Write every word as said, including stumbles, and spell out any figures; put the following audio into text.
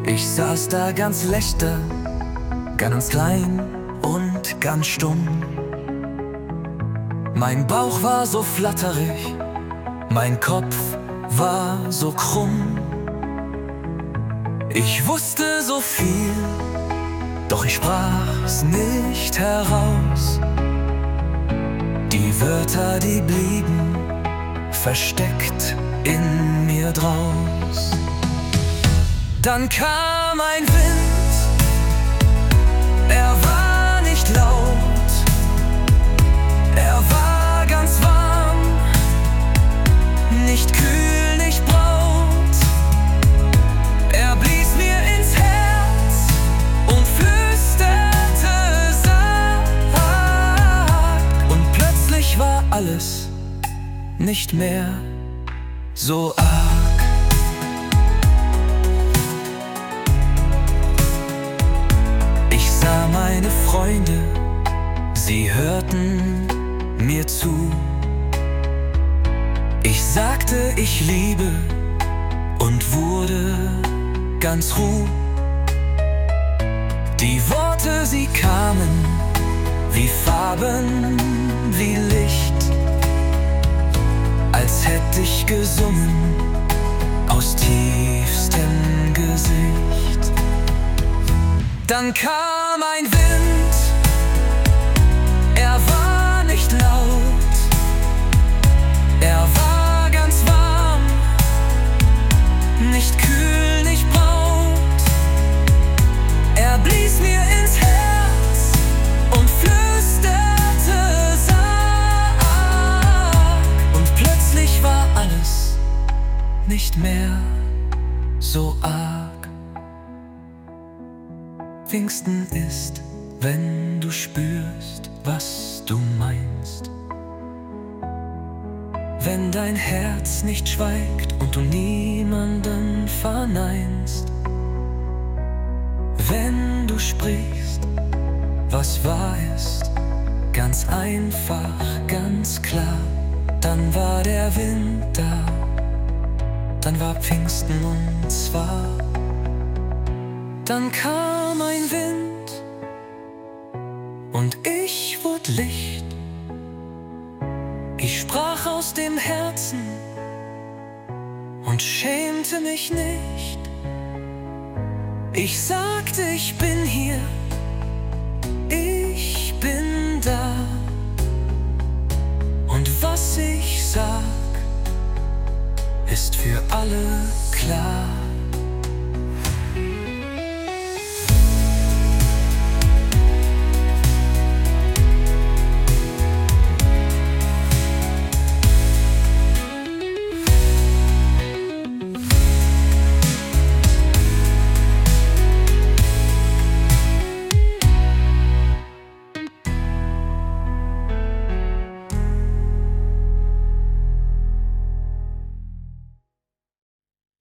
Ich saß da ganz lächter, ganz klein und ganz stumm. Mein Bauch war so flatterig, mein Kopf war so krumm. Ich wusste so viel, doch ich sprach's nicht heraus. Die Wörter, die blieben versteckt in mir draus. Dann kam ein Wind, er war nicht laut, er war ganz warm, nicht kühl, nicht braut. Er blies mir ins Herz und flüsterte, sag. Und plötzlich war alles nicht mehr so arg. Ich sah meine Freunde, sie hörten mir zu. Ich sagte, ich liebe und wurde ganz ruh. Die Worte, sie kamen wie Farben, wie Licht, als hätte ich gesungen aus tiefstem Gesicht. Dann kam ein Wind, er war nicht laut, er war ganz warm, nicht kühl, nicht braut. Er blies mir ins Herz und flüsterte, sag. Und plötzlich war alles nicht mehr so arg. Pfingsten ist, wenn du spürst, was du meinst. Wenn dein Herz nicht schweigt und du niemanden verneinst. Wenn du sprichst, was wahr ist, ganz einfach, ganz klar. Dann war der Wind da, dann war Pfingsten und zwar. Dann kam ein Wind und ich wurde Licht. Ich sprach aus dem Herzen und schämte mich nicht. Ich sagte, ich bin hier, ich bin da. Und was ich sag, ist für alle klar.